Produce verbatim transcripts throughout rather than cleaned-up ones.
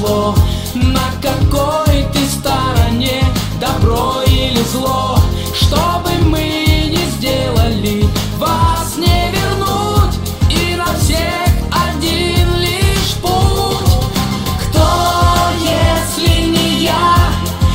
произошло? На какой ты стороне, добро или зло? Что бы мы ни сделали, вас не вернуть, и на всех один лишь путь. Кто, если не я,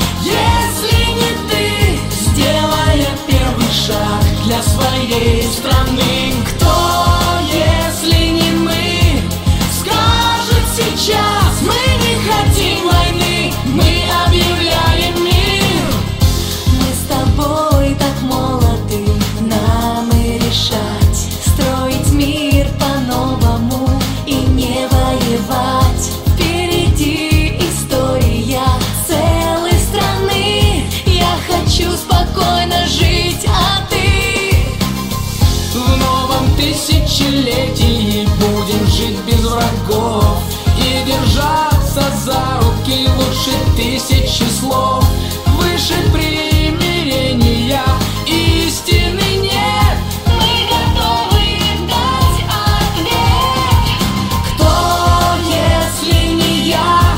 если не ты, сделая первый шаг для своей страны? Кто, если не мы, скажет сейчас: мы не хотим войны, мы объявляем мир. Мы с тобой так молоды, нам и решать, строить мир по-новому и не воевать. Впереди история целой страны, я хочу спокойно жить, а ты? В новом тысячелетии будем жить без врагов и держаться за руки лучше тысячи слов. Выше примирения истины нет, Мы готовы дать ответ. кто, если не я,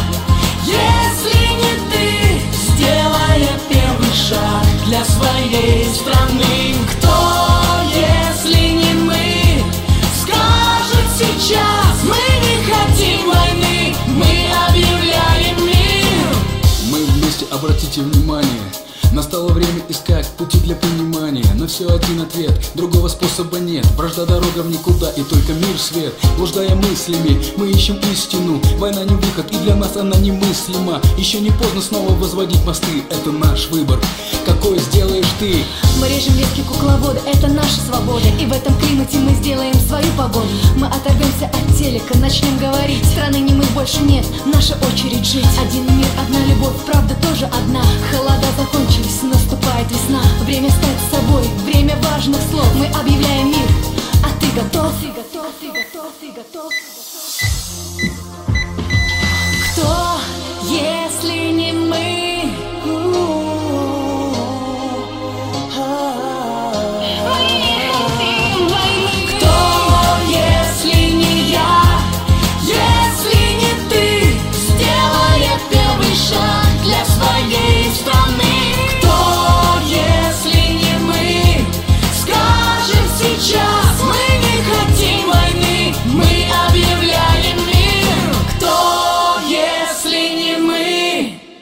если не ты, сделая первый шаг для своей страны? Кто, если не мы, скажет сейчас: мы не хотим войны, мы объявляем мир. Мы вместе, обратите внимание, настало время искать пути для понимания. На все один ответ, другого способа нет. Вражда дорога в никуда, и только мир свет. Блуждая мыслями, мы ищем истину. Война не выход, и для нас она немыслима. Еще не поздно снова возводить мосты, это наш выбор. Какой сделаешь ты? Мы режем ветки кукловода, это наша свобода. И в этом климате мы сделаем свою погоду. Мы оторвемся от телека, начнем говорить. Страны немых больше нет, наша очередь жить. Один мир, одна любовь, правда тоже одна. Холода закончились, наступает весна. Время стать собой, время важных слов. Мы объявляем мир, а ты готов? Ты готов?